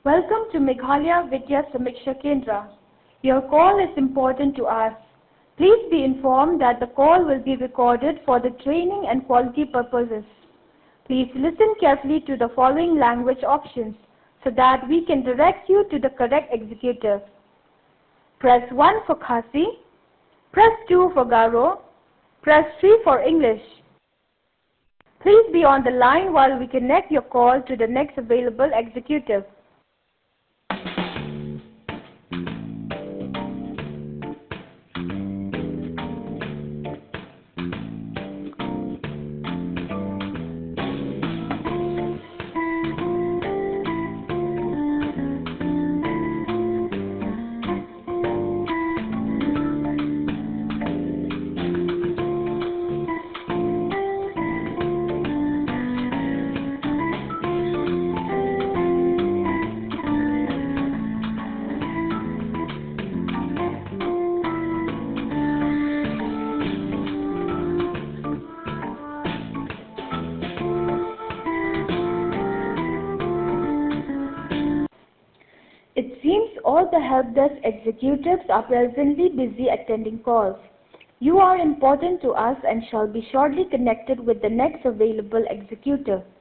Welcome to Meghalaya Vidya Samiksha Kendra. Your call is important to us. Please be informed that the call will be recorded for the training and quality purposes. Please listen carefully to the following language options so that we can direct you to the correct executive. Press 1 for Khasi, press 2 for Garo, press 3 for English. Please be on the line while we connect your call to the next available executive. It seems all the help desk executives are presently busy attending calls. You are important to us and shall be shortly connected with the next available executive.